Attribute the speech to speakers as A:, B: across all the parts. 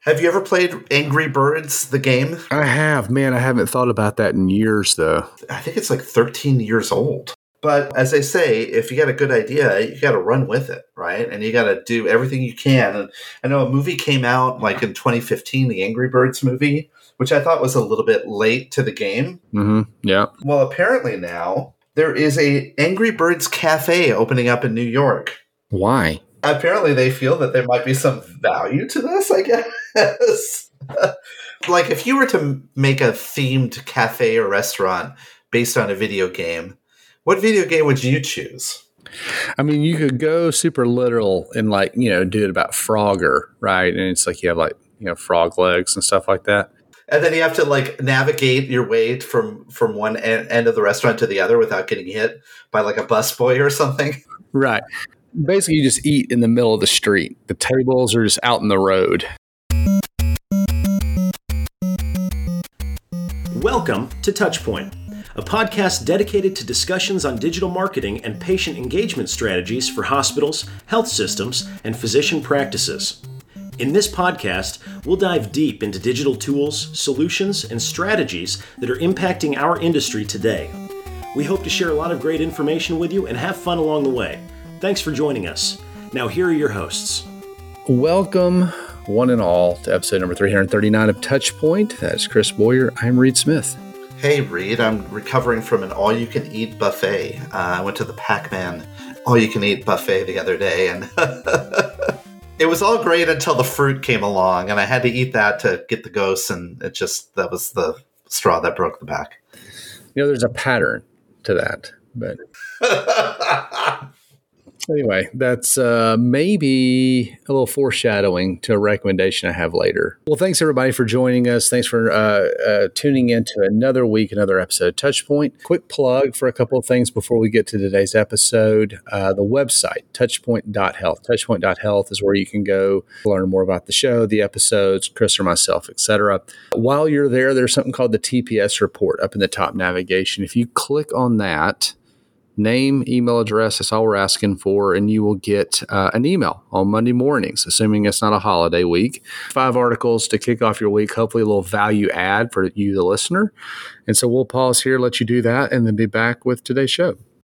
A: Have you ever played Angry Birds, the game?
B: I have. Man, I haven't thought about that in years, though.
A: I think it's like 13 years old. But as they say, if you got a good idea, you got to run with it, right? And you got to do everything you can. And I know a movie came out like in 2015, the Angry Birds movie, which I thought was a little bit late to the game.
B: Mm-hmm. Yeah.
A: Well, apparently now there is a Angry Birds cafe opening up in New York.
B: Why?
A: Apparently they feel that there might be some value to this, I guess. Like if you were to make a themed cafe or restaurant based on a video game, what video game would you choose?
B: I mean, you could go super literal and do it about Frogger, right? And it's like you have frog legs and stuff like that.
A: And then you have to navigate your way from one end of the restaurant to the other without getting hit by like a busboy or something.
B: Right. Basically, you just eat in the middle of the street. The tables are just out in the road.
C: Welcome to Touchpoint, a podcast dedicated to discussions on digital marketing and patient engagement strategies for hospitals, health systems, and physician practices. In this podcast, we'll dive deep into digital tools, solutions, and strategies that are impacting our industry today. We hope to share a lot of great information with you and have fun along the way. Thanks for joining us. Now, here are your hosts.
B: Welcome, one and all, to episode number 339 of Touchpoint. That's Chris Boyer. I'm Reed Smith.
A: Hey, Reed. I'm recovering from an all-you-can-eat buffet. I went to the Pac-Man all-you-can-eat buffet the other day, and it was all great until the fruit came along, and I had to eat that to get the ghosts, and that was the straw that broke the back.
B: There's a pattern to that, but... Anyway, that's maybe a little foreshadowing to a recommendation I have later. Well, thanks everybody for joining us. Thanks for tuning in to another week, another episode of Touchpoint. Quick plug for a couple of things before we get to today's episode. The website, touchpoint.health. Touchpoint.health is where you can go learn more about the show, the episodes, Chris or myself, etc. While you're there, there's something called the TPS report up in the top navigation. If you click on that, name, email address, that's all we're asking for, and you will get an email on Monday mornings, assuming it's not a holiday week. 5 articles to kick off your week, hopefully a little value add for you, the listener. And so we'll pause here, let you do that, and then be back with today's show.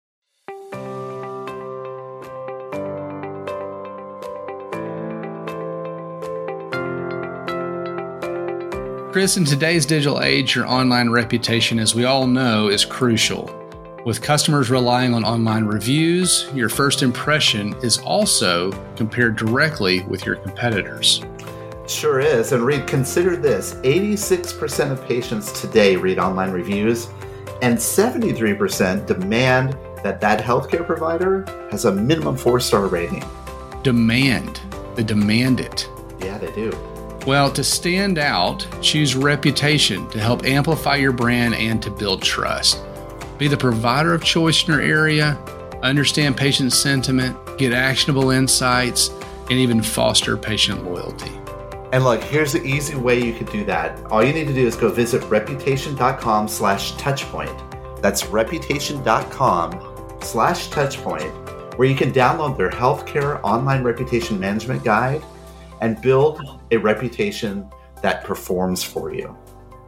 B: Chris, in today's digital age, your online reputation, as we all know, is crucial. With customers relying on online reviews, your first impression is also compared directly with your competitors.
A: Sure is. And Reed, consider this. 86% of patients today read online reviews, and 73% demand that healthcare provider has a minimum 4-star rating.
B: Demand. They demand it.
A: Yeah, they do.
B: Well, to stand out, choose reputation to help amplify your brand and to build trust. Be the provider of choice in your area, understand patient sentiment, get actionable insights, and even foster patient loyalty.
A: And look, here's the easy way you could do that. All you need to do is go visit reputation.com/touchpoint. That's reputation.com/touchpoint, where you can download their healthcare online reputation management guide and build a reputation that performs for you.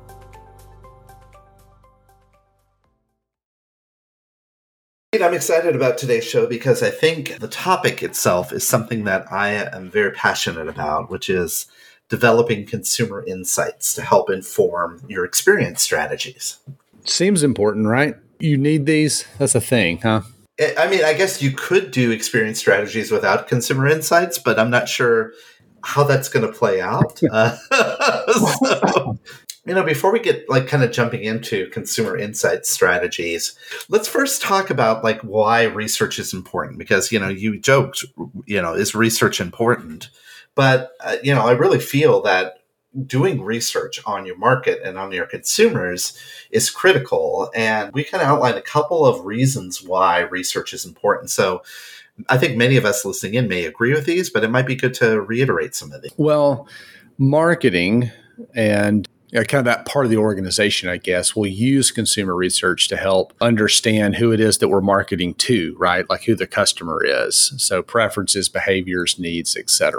A: I'm excited about today's show because I think the topic itself is something that I am very passionate about, which is developing consumer insights to help inform your experience strategies.
B: Seems important, right? You need these. That's a thing, huh?
A: I mean, I guess you could do experience strategies without consumer insights, but I'm not sure how that's going to play out. Before we get kind of jumping into consumer insight strategies, let's first talk about why research is important, because, you joked, is research important? But, I really feel that doing research on your market and on your consumers is critical. And we kind of outlined a couple of reasons why research is important. So I think many of us listening in may agree with these, but it might be good to reiterate some of these.
B: Well, marketing and kind of that part of the organization, I guess, will use consumer research to help understand who it is that we're marketing to, right? Like who the customer is. So preferences, behaviors, needs, et cetera.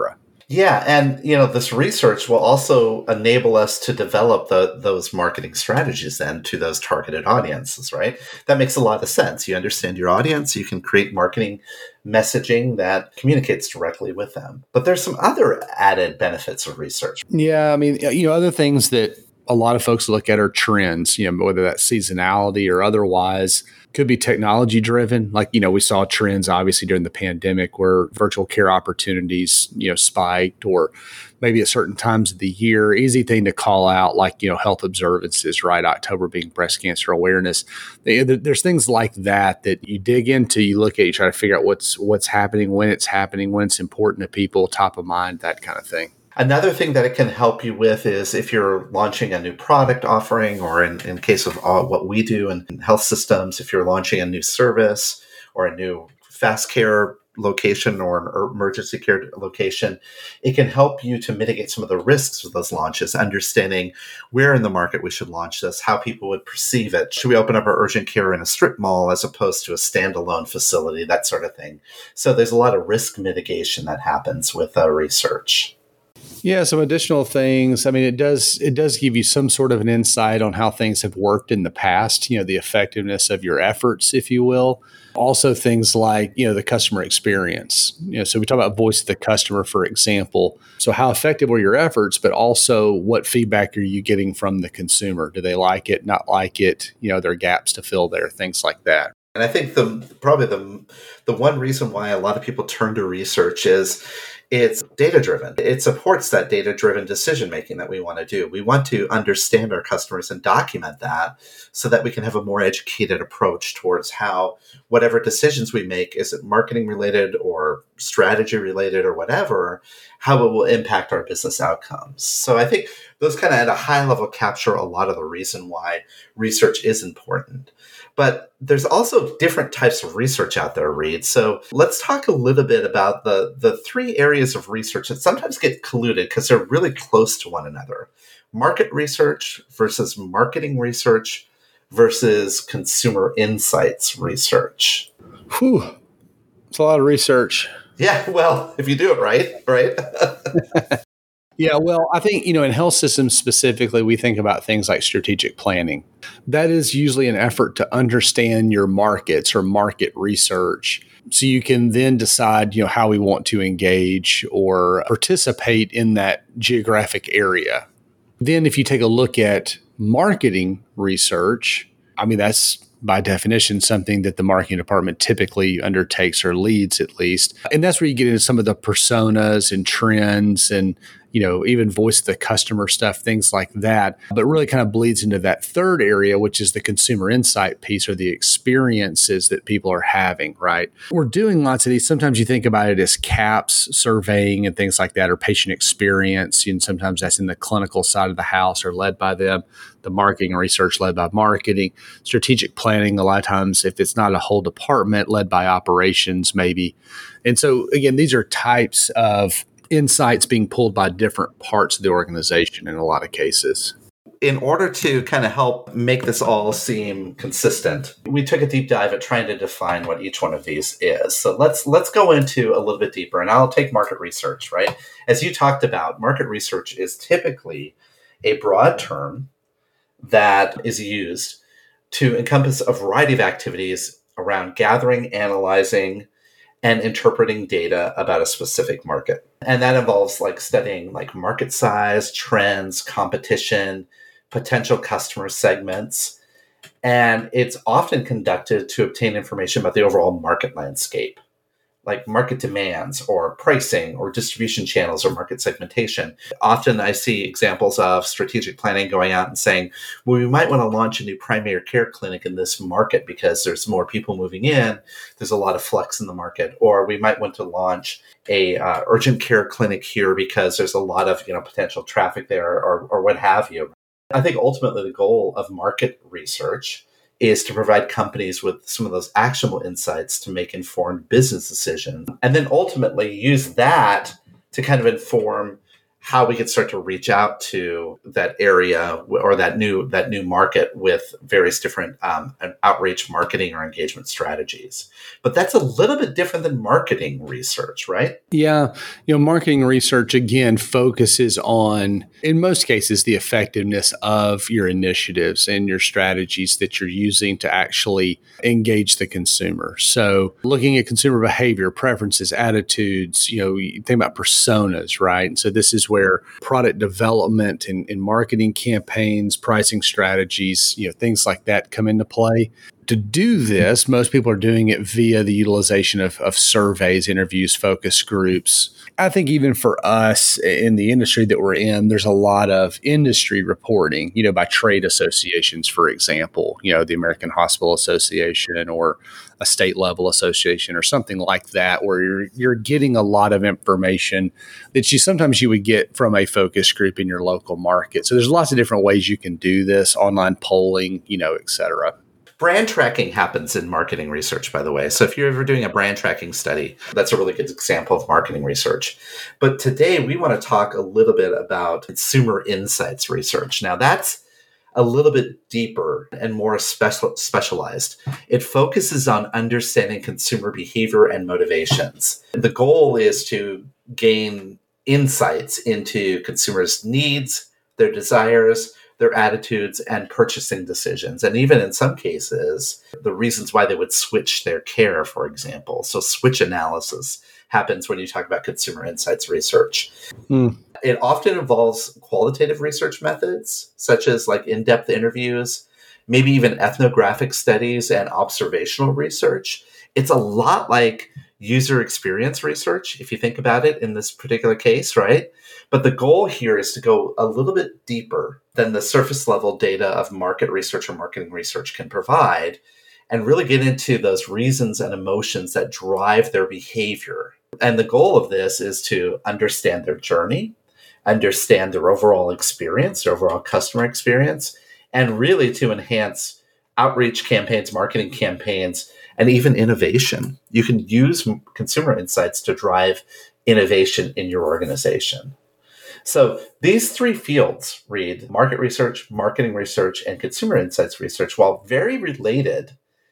A: Yeah, and this research will also enable us to develop those marketing strategies then to those targeted audiences, right? That makes a lot of sense. You understand your audience, you can create marketing messaging that communicates directly with them. But there's some other added benefits of research.
B: Yeah, I mean, other things that a lot of folks look at are trends, whether that's seasonality or otherwise. Could be technology driven. Like, we saw trends obviously during the pandemic where virtual care opportunities, spiked, or maybe at certain times of the year. Easy thing to call out, like, health observances, right? October being breast cancer awareness. There's things like that you dig into, you look at, you try to figure out what's happening, when it's important to people, top of mind, that kind of thing.
A: Another thing that it can help you with is if you're launching a new product offering, or in case of what we do in health systems, if you're launching a new service or a new fast care location or an emergency care location, it can help you to mitigate some of the risks of those launches, understanding where in the market we should launch this, how people would perceive it. Should we open up our urgent care in a strip mall as opposed to a standalone facility, that sort of thing. So there's a lot of risk mitigation that happens with research.
B: Yeah, some additional things. I mean, it does give you some sort of an insight on how things have worked in the past, the effectiveness of your efforts, if you will. Also things like, the customer experience. So we talk about voice of the customer, for example. So how effective were your efforts, but also what feedback are you getting from the consumer? Do they like it, not like it? There are gaps to fill there, things like that.
A: And I think probably the one reason why a lot of people turn to research is it's data-driven. It supports that data-driven decision-making that we want to do. We want to understand our customers and document that so that we can have a more educated approach towards how whatever decisions we make, is it marketing-related or strategy-related or whatever, how it will impact our business outcomes. So I think those kind of at a high level capture a lot of the reason why research is important. But there's also different types of research out there, Reed. So let's talk a little bit about the three areas of research that sometimes get colluded because they're really close to one another. Market research versus marketing research versus consumer insights research.
B: Whew. It's a lot of research.
A: Yeah, well, if you do it right?
B: Yeah, well, I think, in health systems specifically, we think about things like strategic planning. That is usually an effort to understand your markets or market research so you can then decide, how we want to engage or participate in that geographic area. Then if you take a look at marketing research, I mean, that's by definition something that the marketing department typically undertakes or leads at least. And that's where you get into some of the personas and trends and, even voice of the customer stuff, things like that. But really kind of bleeds into that third area, which is the consumer insight piece or the experiences that people are having, right? We're doing lots of these. Sometimes you think about it as CAHPS surveying and things like that, or patient experience. And sometimes that's in the clinical side of the house or led by them. The marketing research led by marketing. Strategic planning, a lot of times, if it's not a whole department, led by operations maybe. And so, again, these are types of insights being pulled by different parts of the organization in a lot of cases.
A: In order to kind of help make this all seem consistent, we took a deep dive at trying to define what each one of these is. So let's go into a little bit deeper, and I'll take market research, right? As you talked about, market research is typically a broad term that is used to encompass a variety of activities around gathering, analyzing, and interpreting data about a specific market. And that involves studying market size, trends, competition, potential customer segments. And it's often conducted to obtain information about the overall market landscape, like market demands or pricing or distribution channels or market segmentation. Often I see examples of strategic planning going out and saying, well, we might want to launch a new primary care clinic in this market because there's more people moving in. There's a lot of flex in the market. Or we might want to launch a urgent care clinic here because there's a lot of potential traffic there or what have you. I think ultimately the goal of market research is to provide companies with some of those actionable insights to make informed business decisions, and then ultimately use that to kind of inform how we could start to reach out to that area or that new market with various different outreach, marketing, or engagement strategies. But that's a little bit different than marketing research, right?
B: Yeah. Marketing research, again, focuses on, in most cases, the effectiveness of your initiatives and your strategies that you're using to actually engage the consumer. So looking at consumer behavior, preferences, attitudes, you think about personas, right? And so this is where product development and marketing campaigns, pricing strategies, things like that come into play. To do this, most people are doing it via the utilization of surveys, interviews, focus groups. I think even for us in the industry that we're in, there's a lot of industry reporting, by trade associations, for example, the American Hospital Association or a state level association or something like that, where you're getting a lot of information that sometimes you would get from a focus group in your local market. So there's lots of different ways you can do this, online polling, et cetera.
A: Brand tracking happens in marketing research, by the way. So if you're ever doing a brand tracking study, that's a really good example of marketing research. But today we want to talk a little bit about consumer insights research. Now that's a little bit deeper and more specialized. It focuses on understanding consumer behavior and motivations. The goal is to gain insights into consumers' needs, their desires, their attitudes, and purchasing decisions. And even in some cases, the reasons why they would switch their care, for example. So switch analysis happens when you talk about consumer insights research. It often involves qualitative research methods, such as like in-depth interviews, maybe even ethnographic studies and observational research. It's a lot like user experience research, if you think about it in this particular case, right? But the goal here is to go a little bit deeper than the surface level data of market research or marketing research can provide, and really get into those reasons and emotions that drive their behavior. And the goal of this is to understand their journey, understand their overall experience, their overall customer experience, and really to enhance outreach campaigns, marketing campaigns, and even innovation. You can use consumer insights to drive innovation in your organization. So these three fields, Reed, market research, marketing research, and consumer insights research, while very related,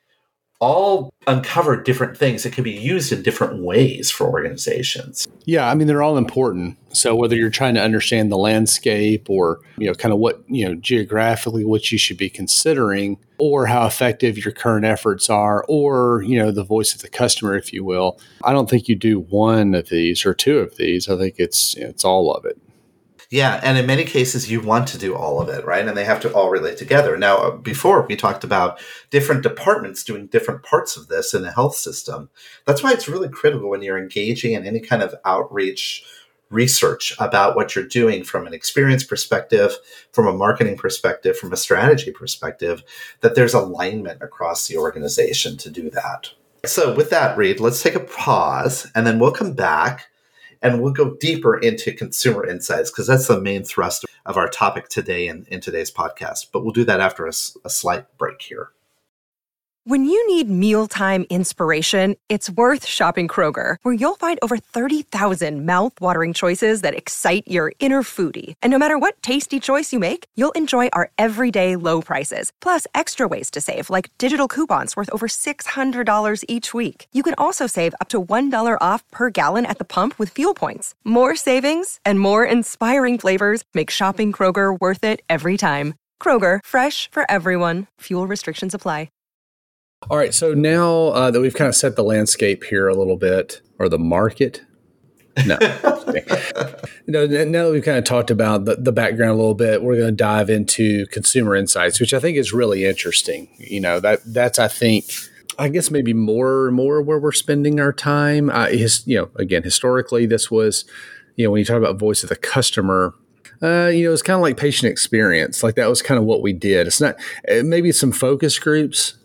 A: all uncover different things that can be used in different ways for organizations.
B: Yeah, they're all important. So whether you're trying to understand the landscape or, kind of what, geographically what you should be considering, or how effective your current efforts are, or, the voice of the customer, if you will. I don't think you do one of these or two of these. I think it's all of it.
A: Yeah, and in many cases, you want to do all of it, right? And they have to all relate together. Now, before we talked about different departments doing different parts of this in the health system. That's why it's really critical when you're engaging in any kind of outreach research about what you're doing from an experience perspective, from a marketing perspective, from a strategy perspective, that there's alignment across the organization to do that. So with that, Reed, let's take a pause, and then we'll come back and we'll go deeper into consumer insights, because that's the main thrust of our topic today in today's podcast. But we'll do that after a slight break here.
D: When you need mealtime inspiration, it's worth shopping Kroger, where you'll find over 30,000 mouth-watering choices that excite your inner foodie. And no matter what tasty choice you make, you'll enjoy our everyday low prices, plus extra ways to save, like digital coupons worth over $600 each week. You can also save up to $1 off per gallon at the pump with fuel points. More savings and more inspiring flavors make shopping Kroger worth it every time. Kroger, fresh for everyone. Fuel restrictions apply.
B: All right, so now that we've kind of set the landscape here a little bit, or the market, now that we've kind of talked about the background a little bit, we're going to dive into consumer insights, which I think is really interesting. That's I think, I guess maybe more where we're spending our time. Again, historically, this was, when you talk about voice of the customer, it's kind of like patient experience. Like that was kind of what we did. It's not maybe some focus groups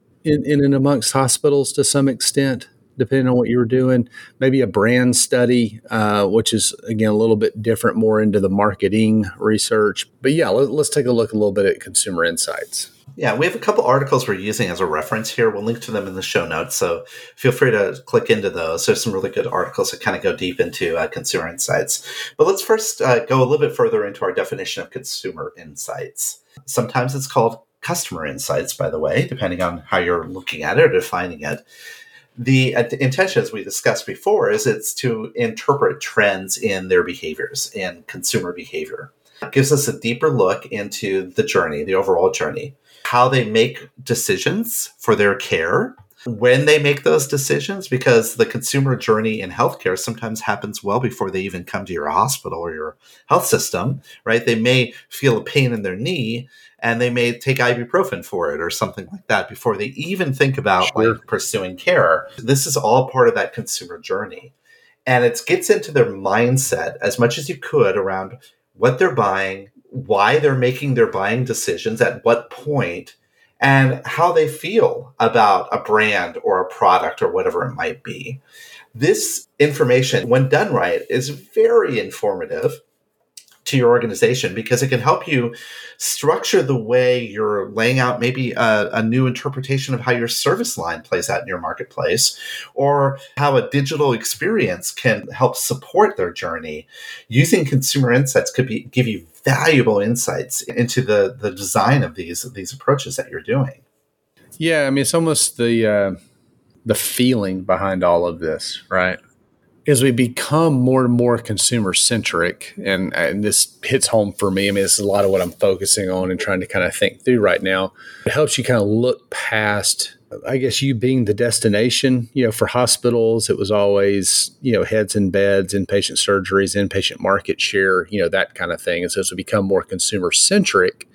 B: in and amongst hospitals to some extent, depending on what you were doing. Maybe a brand study, which is, again, a little bit different, more into the marketing research. But yeah, let's take a look a little bit at consumer insights.
A: Yeah, we have a couple articles we're using as a reference here. We'll link to them in the show notes, so feel free to click into those. There's some really good articles that kind of go deep into consumer insights. But let's first go a little bit further into our definition of consumer insights. Sometimes it's called customer insights, by the way, depending on how you're looking at it or defining it. The intention, as we discussed before, is it's to interpret trends in their behaviors, in consumer behavior. It gives us a deeper look into the journey, the overall journey, how they make decisions for their care, when they make those decisions, because the consumer journey in healthcare sometimes happens well before they even come to your hospital or your health system, right? They may feel a pain in their knee and they may take ibuprofen for it or something like that before they even think about pursuing care. This is all part of that consumer journey. And it gets into their mindset as much as you could around what they're buying, why they're making their buying decisions, at what point, and how they feel about a brand or a product or whatever it might be. This information, when done right, is very informative to your organization because it can help you structure the way you're laying out maybe a new interpretation of how your service line plays out in your marketplace, or how a digital experience can help support their journey. Using consumer insights could give you valuable insights into the design of these approaches that you're doing.
B: Yeah, I mean, it's almost the feeling behind all of this, right? As we become more and more consumer centric, and this hits home for me. I mean, this is a lot of what I'm focusing on and trying to kind of think through right now. It helps you kind of look past, I guess, you being the destination. For hospitals, it was always, heads in beds, inpatient surgeries, inpatient market share, that kind of thing. And so as we become more consumer centric,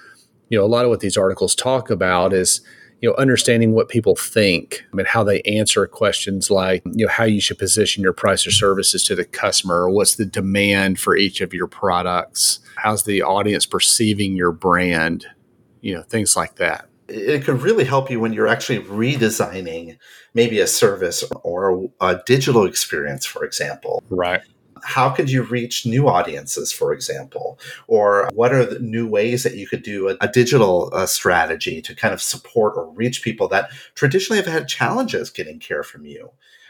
B: a lot of what these articles talk about is, understanding what people think and how they answer questions like, how you should position your price or services to the customer, or what's the demand for each of your products, how's the audience perceiving your brand, things like that.
A: It could really help you when you're actually redesigning maybe a service or a digital experience, for example.
B: Right.
A: How could you reach new audiences, for example? Or what are the new ways that you could do a digital strategy to kind of support or reach people that traditionally have had challenges getting care from you?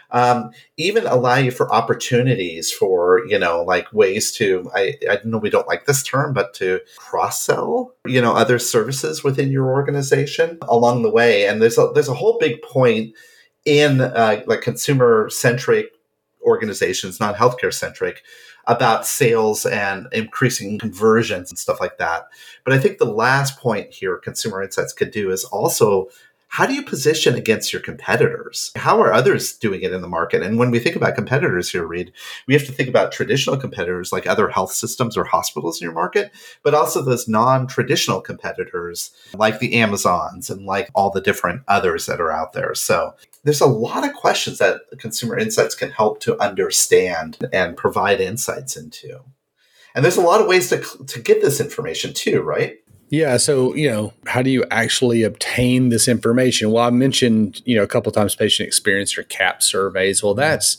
A: Even allow you for opportunities for, ways to, I know we don't like this term, but to cross-sell, other services within your organization along the way. And there's a whole big point in consumer-centric organizations, not healthcare centric, about sales and increasing conversions and stuff like that. But I think the last point here consumer insights could do is also, how do you position against your competitors? How are others doing it in the market? And when we think about competitors here, Reed, we have to think about traditional competitors like other health systems or hospitals in your market, but also those non-traditional competitors like the Amazons and like all the different others that are out there. So there's a lot of questions that consumer insights can help to understand and provide insights into. And there's a lot of ways to get this information too, right?
B: Yeah. So, how do you actually obtain this information? Well, I mentioned, a couple of times patient experience or CAP surveys. Well, that's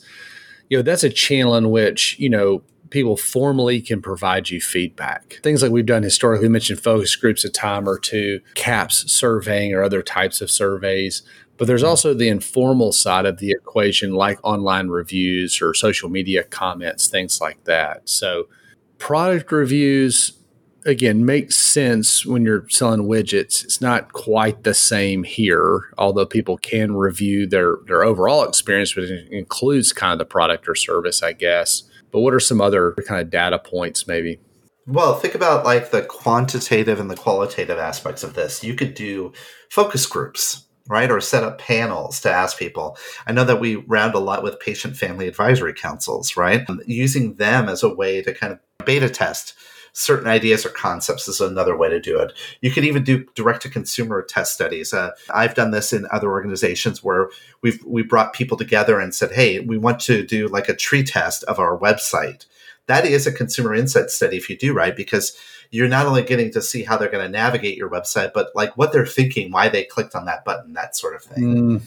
B: a channel in which, people formally can provide you feedback. Things like we've done historically, we mentioned focus groups a time or two, CAPS surveying or other types of surveys. But there's also the informal side of the equation, like online reviews or social media comments, things like that. So product reviews, again, makes sense when you're selling widgets. It's not quite the same here, although people can review their overall experience, but it includes kind of the product or service, I guess. But what are some other kind of data points maybe?
A: Well, think about like the quantitative and the qualitative aspects of this. You could do focus groups, right? Or set up panels to ask people. I know that we round a lot with patient family advisory councils, right? Using them as a way to kind of beta test certain ideas or concepts is another way to do it. You could even do direct-to-consumer test studies. I've done this in other organizations where we brought people together and said, hey, we want to do like a tree test of our website. That is a consumer insight study if you do right, because you're not only getting to see how they're going to navigate your website, but like what they're thinking, why they clicked on that button, that sort of thing.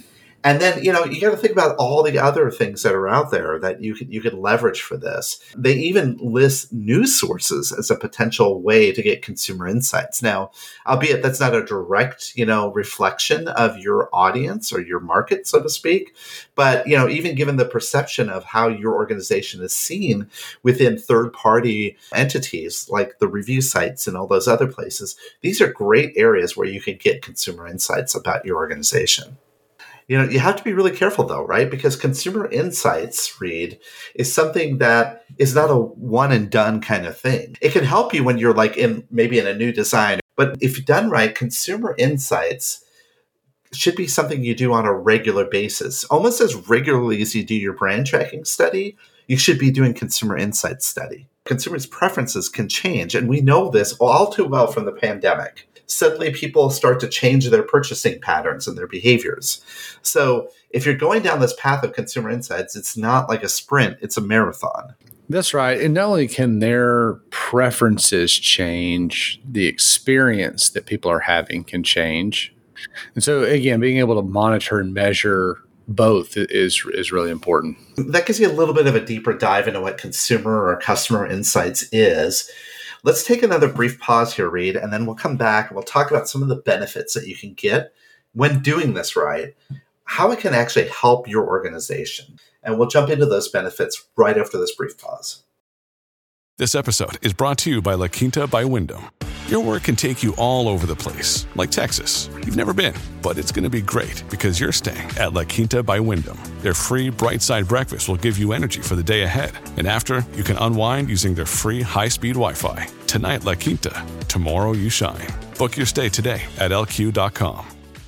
A: And then, you got to think about all the other things that are out there that you could leverage for this. They even list news sources as a potential way to get consumer insights. Now, albeit that's not a direct, reflection of your audience or your market, so to speak. But, even given the perception of how your organization is seen within third-party entities like the review sites and all those other places, these are great areas where you can get consumer insights about your organization. You have to be really careful though, right? Because consumer insights, Reed, is something that is not a one and done kind of thing. It can help you when you're maybe in a new design, but if done right, consumer insights should be something you do on a regular basis. Almost as regularly as you do your brand tracking study, you should be doing consumer insights study. Consumers' preferences can change, and we know this all too well from the pandemic. Suddenly people start to change their purchasing patterns and their behaviors. So if you're going down this path of consumer insights, it's not like a sprint, it's a marathon.
B: That's right. And not only can their preferences change, the experience that people are having can change. And so again, being able to monitor and measure both is really important.
A: That gives you a little bit of a deeper dive into what consumer or customer insights is. Let's take another brief pause here, Reed, and then we'll come back and we'll talk about some of the benefits that you can get when doing this right, how it can actually help your organization. And we'll jump into those benefits right after this brief pause.
E: This episode is brought to you by La Quinta by Wyndham. Your work can take you all over the place, like Texas. You've never been, but it's going to be great because you're staying at La Quinta by Wyndham. Their free Bright Side breakfast will give you energy for the day ahead. And after, you can unwind using their free high-speed Wi-Fi. Tonight, La Quinta. Tomorrow, you shine. Book your stay today at lq.com.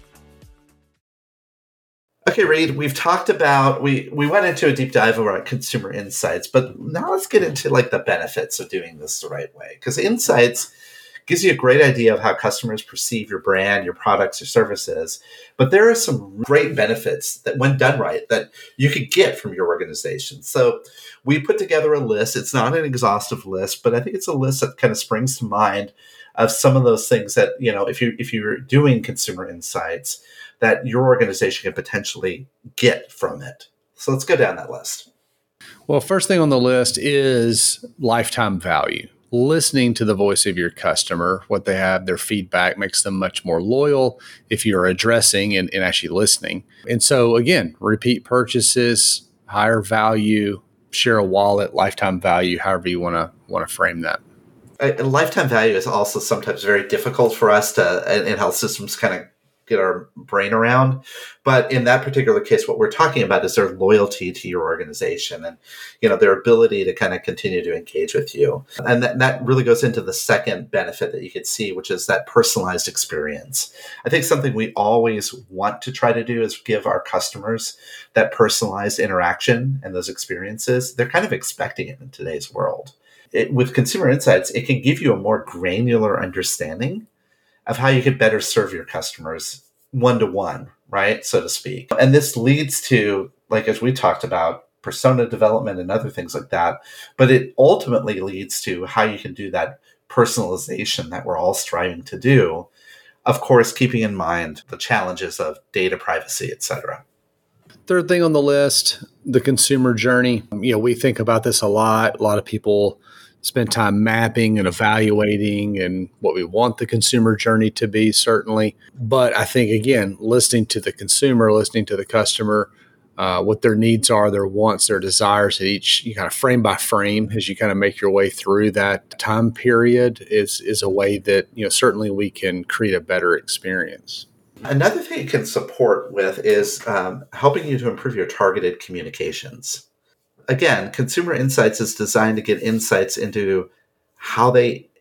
A: Okay, Reed, we've talked about, we went into a deep dive about consumer insights, but now let's get into the benefits of doing this the right way. Because insights gives you a great idea of how customers perceive your brand, your products, your services. But there are some great benefits that, when done right, that you could get from your organization. So we put together a list. It's not an exhaustive list, but I think it's a list that kind of springs to mind of some of those things that, if you're doing consumer insights, that your organization can potentially get from it. So let's go down that list.
B: Well, first thing on the list is lifetime value. Listening to the voice of your customer, what they have, their feedback makes them much more loyal if you're addressing and actually listening. And so again, repeat purchases, higher value, share a wallet, lifetime value, however you want to frame that.
A: Lifetime value is also sometimes very difficult for us in health systems kind of get our brain around. But in that particular case, what we're talking about is their loyalty to your organization and, their ability to kind of continue to engage with you. And that really goes into the second benefit that you could see, which is that personalized experience. I think something we always want to try to do is give our customers that personalized interaction and those experiences. They're kind of expecting it in today's world. With consumer insights, it can give you a more granular understanding of how you could better serve your customers one-to-one, right, so to speak. And this leads to, as we talked about, persona development and other things like that. But it ultimately leads to how you can do that personalization that we're all striving to do. Of course, keeping in mind the challenges of data privacy, et cetera.
B: Third thing on the list, the consumer journey. We think about this a lot. A lot of people spend time mapping and evaluating and what we want the consumer journey to be, certainly. But I think, again, listening to the consumer, listening to the customer, what their needs are, their wants, their desires, you kind of frame by frame as you kind of make your way through that time period is a way that, certainly we can create a better experience.
A: Another thing it can support with is helping you to improve your targeted communications. Again, consumer insights is designed to get insights into how they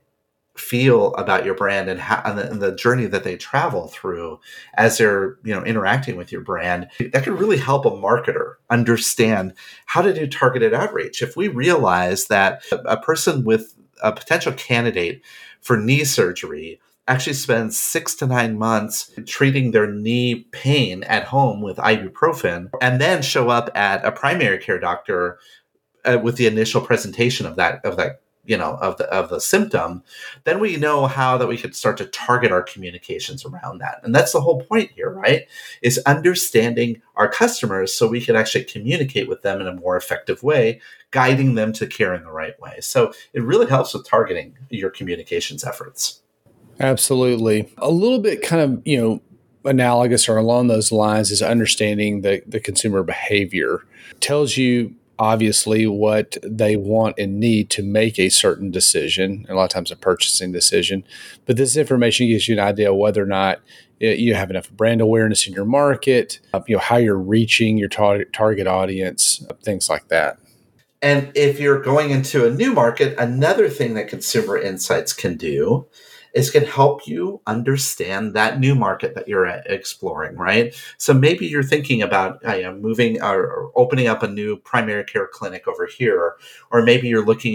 A: feel about your brand and the journey that they travel through as they're interacting with your brand. That can really help a marketer understand how to do targeted outreach. If we realize that a person with a potential candidate for knee surgery actually spends 6 to 9 months treating their knee pain at home with ibuprofen, and then show up at a primary care doctor with the initial presentation of that of the symptom, then we know how that we could start to target our communications around that. And that's the whole point here, right? Is understanding our customers so we can actually communicate with them in a more effective way, guiding them to care in the right way. So it really helps with targeting your communications efforts.
B: Absolutely. A little bit kind of, analogous or along those lines is understanding the consumer behavior. Tells you obviously what they want and need to make a certain decision, and a lot of times a purchasing decision. But this information gives you an idea of whether or not you have enough brand awareness in your market, how you're reaching your target audience, things like that.
A: And if you're going into a new market, another thing that consumer insights can do is can help you understand that new market that you're exploring, right? So maybe you're thinking about moving or opening up a new primary care clinic over here, or maybe you're looking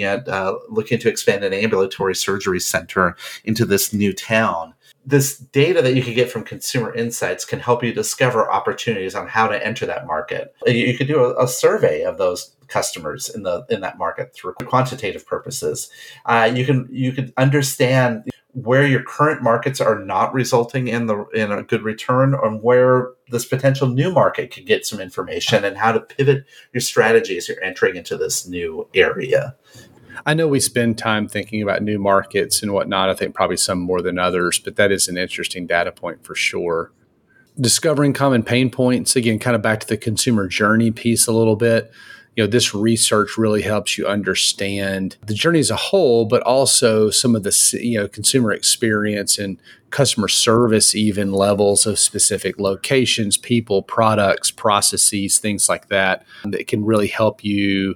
A: to expand an ambulatory surgery center into this new town. This data that you can get from consumer insights can help you discover opportunities on how to enter that market. You could do a survey of those customers in that market through quantitative purposes. You could understand where your current markets are not resulting in a good return, or where this potential new market could get some information, and how to pivot your strategy as you're entering into this new area.
B: I know we spend time thinking about new markets and whatnot. I think probably some more than others, but that is an interesting data point for sure. Discovering common pain points, again, kind of back to the consumer journey piece a little bit. This research really helps you understand the journey as a whole, but also some of the, consumer experience and customer service, even levels of specific locations, people, products, processes, things like that can really help you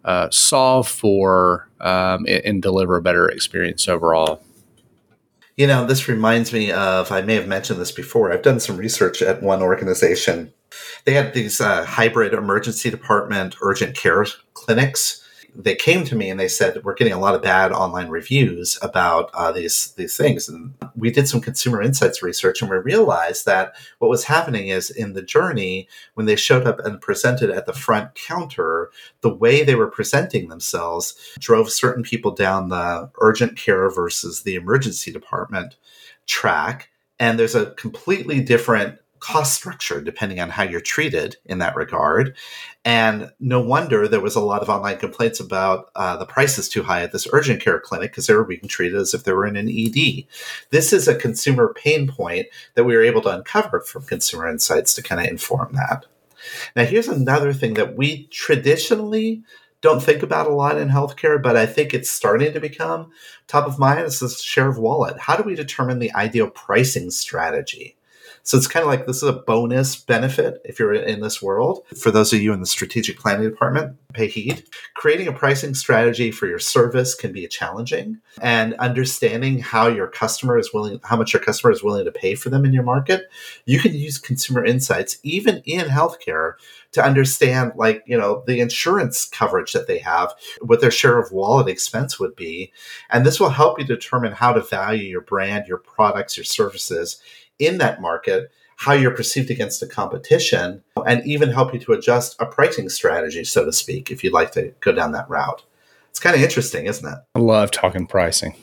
B: solve for and deliver a better experience overall.
A: This reminds me of, I may have mentioned this before, I've done some research at one organization. They had these hybrid emergency department urgent care clinics. They came to me and they said, we're getting a lot of bad online reviews about these things. And we did some consumer insights research, and we realized that what was happening is in the journey, when they showed up and presented at the front counter, the way they were presenting themselves drove certain people down the urgent care versus the emergency department track. And there's a completely different cost structure depending on how you're treated in that regard. And no wonder there was a lot of online complaints about the price is too high at this urgent care clinic because they were being treated as if they were in an ED. This is a consumer pain point that we were able to uncover from consumer insights to kind of inform that. Now, here's another thing that we traditionally don't think about a lot in healthcare, but I think it's starting to become top of mind. Is this share of wallet. How do we determine the ideal pricing strategy? So it's kind of like this is a bonus benefit if you're in this world. For those of you in the strategic planning department, pay heed. Creating a pricing strategy for your service can be challenging, and understanding how much your customer is willing to pay for them in your market. You can use consumer insights, even in healthcare, to understand the insurance coverage that they have, what their share of wallet expense would be. And this will help you determine how to value your brand, your products, your services in that market, how you're perceived against the competition, and even help you to adjust a pricing strategy, so to speak, if you'd like to go down that route. It's kind of interesting, isn't it?
B: I love talking pricing.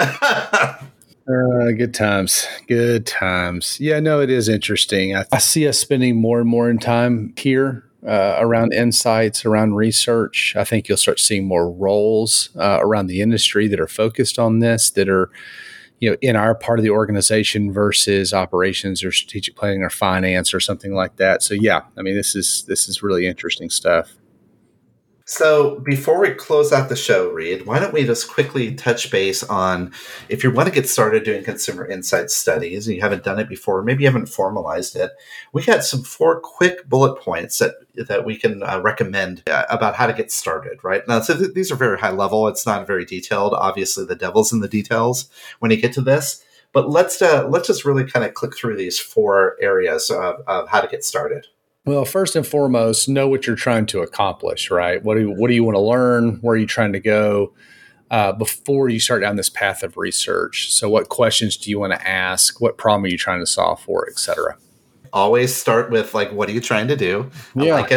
B: Good times. Good times. Yeah, no, it is interesting. I see us spending more and more time here around insights, around research. I think you'll start seeing more roles around the industry that are focused on this, that are in our part of the organization versus operations or strategic planning or finance or something like that. So yeah, I mean, this is really interesting stuff.
A: So before we close out the show, Reed, why don't we just quickly touch base on, if you want to get started doing consumer insights studies and you haven't done it before, maybe you haven't formalized it, we got some 4 quick bullet points that we can recommend about how to get started, right? Now, so these are very high level. It's not very detailed. Obviously, the devil's in the details when you get to this. But let's just really kind of click through these 4 areas of how to get started.
B: Well, first and foremost, know what you're trying to accomplish, right? What do you want to learn? Where are you trying to go before you start down this path of research? So what questions do you want to ask? What problem are you trying to solve for, et cetera?
A: Always start with like, what are you trying to do? I like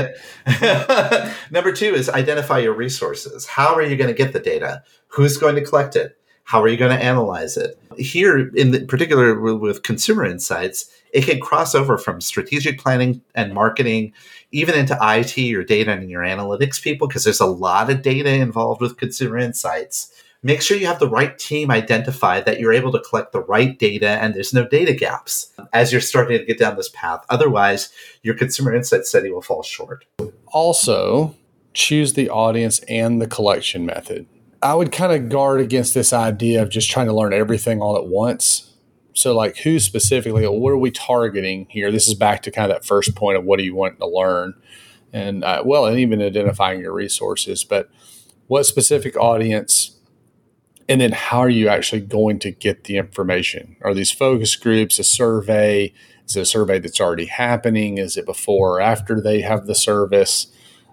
A: it. Number 2 is identify your resources. How are you going to get the data? Who's going to collect it? How are you going to analyze it? Here, in particular with consumer insights, it can cross over from strategic planning and marketing, even into IT, your data and your analytics people, because there's a lot of data involved with consumer insights. Make sure you have the right team identified, that you're able to collect the right data and there's no data gaps as you're starting to get down this path. Otherwise, your consumer insight study will fall short.
B: Also, choose the audience and the collection method. I would kind of guard against this idea of just trying to learn everything all at once. So like who specifically, what are we targeting here? This is back to kind of that first point of what do you want to learn? And and even identifying your resources, but what specific audience? And then how are you actually going to get the information? Are these focus groups, a survey? Is it a survey that's already happening? Is it before or after they have the service,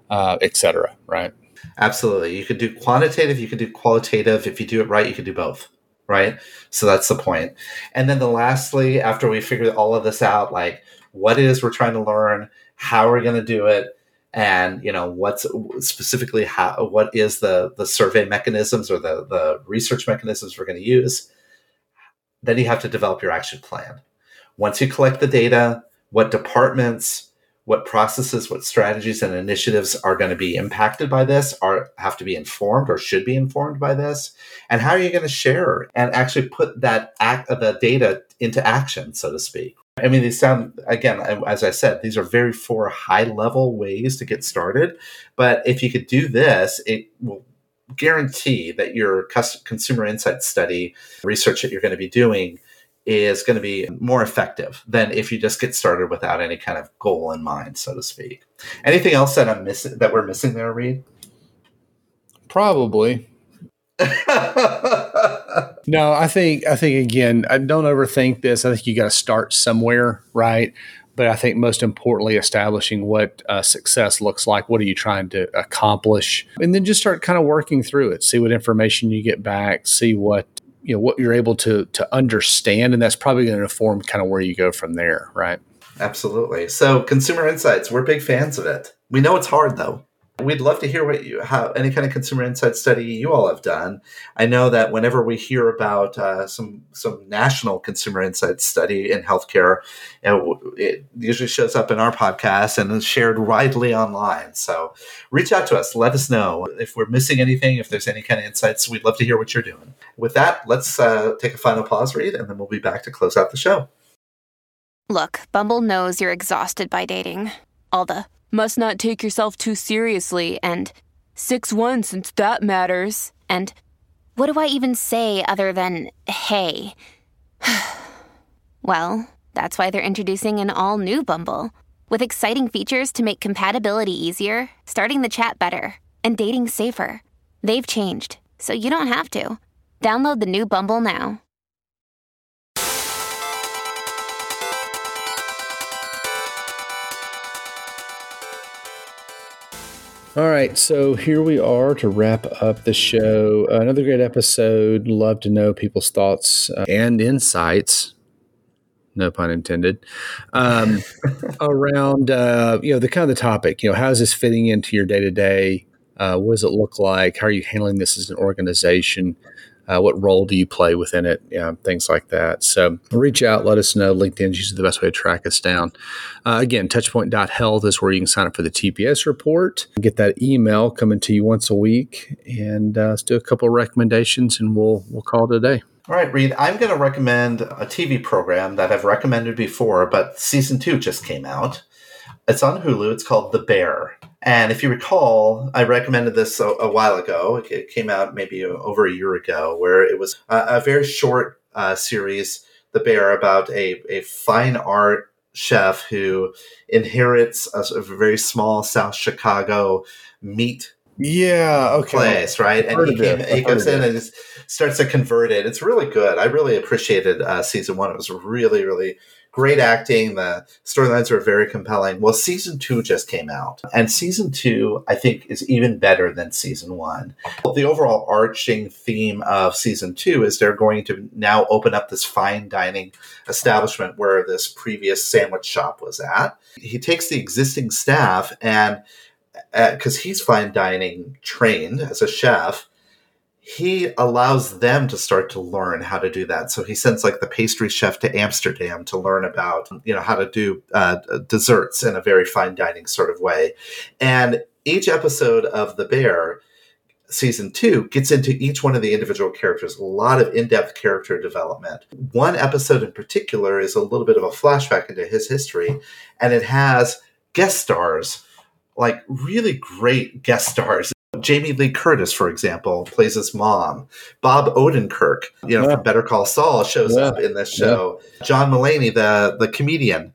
B: et cetera, right?
A: Absolutely. You could do quantitative, you could do qualitative. If you do it right, you could do both, right? So that's the point. And then lastly, after we figure all of this out, like what it is we're trying to learn, how we're going to do it, and what's specifically what is the survey mechanisms or the research mechanisms we're going to use, then you have to develop your action plan. Once you collect the data, what departments, what processes, what strategies and initiatives are going to be impacted by this, have to be informed or should be informed by this, and how are you going to share and actually put the data into action, so to speak. I mean, these sound, again, as I said, these are very 4 high-level ways to get started. But if you could do this, it will guarantee that your consumer insight study research that you're going to be doing is going to be more effective than if you just get started without any kind of goal in mind, so to speak. Anything else that we're missing there, Reed?
B: Probably. No, I think again, I don't overthink this. I think you got to start somewhere, right? But I think most importantly, establishing what success looks like. What are you trying to accomplish? And then just start kind of working through it. See what information you get back. See what you're able to understand, and that's probably going to inform kind of where you go from there, right?
A: Absolutely. So, consumer insights, we're big fans of it. We know it's hard though. We'd love to hear how any kind of consumer insight study you all have done. I know that whenever we hear about some national consumer insight study in healthcare, it usually shows up in our podcast and is shared widely online. So reach out to us. Let us know if we're missing anything, if there's any kind of insights. We'd love to hear what you're doing. With that, let's take a final pause, Reed, and then we'll be back to close out the show.
F: Look, Bumble knows you're exhausted by dating. All the must not take yourself too seriously, and 6'1" since that matters, and what do I even say other than, hey? Well, that's why they're introducing an all-new Bumble, with exciting features to make compatibility easier, starting the chat better, and dating safer. They've changed, so you don't have to. Download the new Bumble now.
B: All right, so here we are to wrap up the show. Another great episode. Love to know people's thoughts and insights, no pun intended, around the kind of the topic. How is this fitting into your day to day? What does it look like? How are you handling this as an organization? What role do you play within it? Things like that. So reach out, let us know. LinkedIn is usually the best way to track us down. Again, touchpoint.health is where you can sign up for the TPS report, get that email coming to you once a week, and let's do a couple of recommendations, and we'll call it a day.
A: All right, Reed, I'm going to recommend a TV program that I've recommended before, but season 2 just came out. It's on Hulu. It's called The Bear. And if you recall, I recommended this a while ago. It came out maybe over a year ago, where it was a very short series, The Bear, about a fine art chef who inherits a very small South Chicago meat place, right? And he comes in and just starts to convert it. It's really good. I really appreciated season 1. It was really, really Great acting. The storylines are very compelling. Well, season 2 just came out, and season 2, I think, is even better than season 1. The overall arching theme of season 2 is they're going to now open up this fine dining establishment where this previous sandwich shop was at. He takes the existing staff, and because he's fine dining trained as a chef, he allows them to start to learn how to do that. So he sends like the pastry chef to Amsterdam to learn about, how to do desserts in a very fine dining sort of way. And each episode of The Bear, season 2, gets into each one of the individual characters, a lot of in-depth character development. One episode in particular is a little bit of a flashback into his history, and it has guest stars, like really great guest stars. Jamie Lee Curtis, for example, plays his mom. Bob Odenkirk, from Better Call Saul, shows up in this show. John Mulaney, the comedian,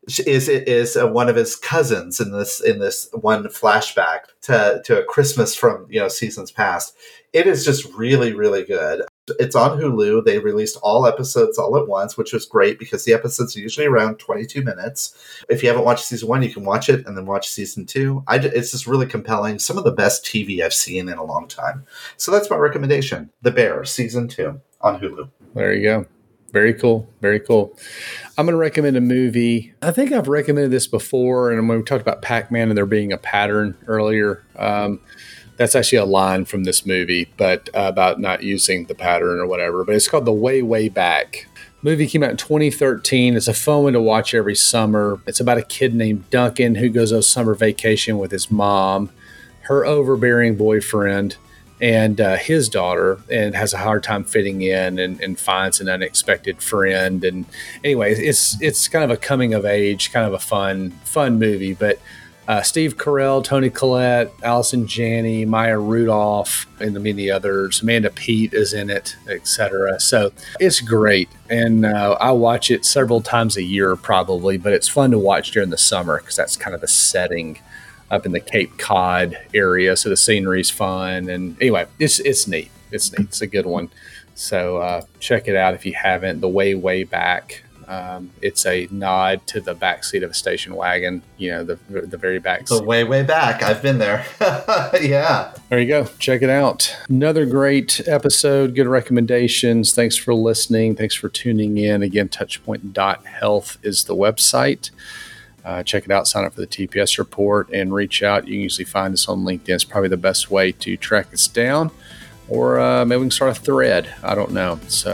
A: is one of his cousins in this one flashback to a Christmas from seasons past. It is just really, really good. It's on Hulu. They released all episodes all at once, which was great because the episodes are usually around 22 minutes. If you haven't watched season 1, you can watch it and then watch season 2. It's just really compelling. Some of the best TV I've seen in a long time. So that's my recommendation. The Bear, season 2 on Hulu.
B: There you go. Very cool. Very cool. I'm going to recommend a movie. I think I've recommended this before, and when we talked about Pac-Man and there being a pattern earlier, that's actually a line from this movie, but about not using the pattern or whatever. But it's called The Way, Way Back. Movie came out in 2013. It's a fun one to watch every summer. It's about a kid named Duncan who goes on summer vacation with his mom, her overbearing boyfriend, and his daughter, and has a hard time fitting in and finds an unexpected friend. And anyway, it's kind of a coming of age, kind of a fun movie, but Steve Carell, Toni Collette, Allison Janney, Maya Rudolph, and many others. Amanda Peet is in it, etc. So it's great. And I watch it several times a year probably, but it's fun to watch during the summer because that's kind of the setting up in the Cape Cod area. So the scenery's fun. And anyway, it's neat. It's neat. It's a good one. So check it out if you haven't. The Way, Way Back. It's a nod to the backseat of a station wagon, the very back seat.
A: The way, way back. I've been there. Yeah.
B: There you go. Check it out. Another great episode. Good recommendations. Thanks for listening. Thanks for tuning in. Again, touchpoint.health is the website. Check it out. Sign up for the TPS report and reach out. You can usually find us on LinkedIn. It's probably the best way to track us down. Or maybe we can start a thread. I don't know. So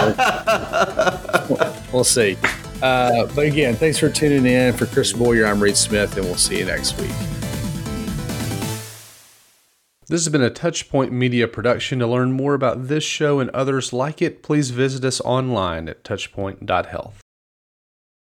B: we'll see. But again, thanks for tuning in. For Chris Boyer, I'm Reed Smith, and we'll see you next week.
G: This has been a Touchpoint Media production. To learn more about this show and others like it, please visit us online at touchpoint.health.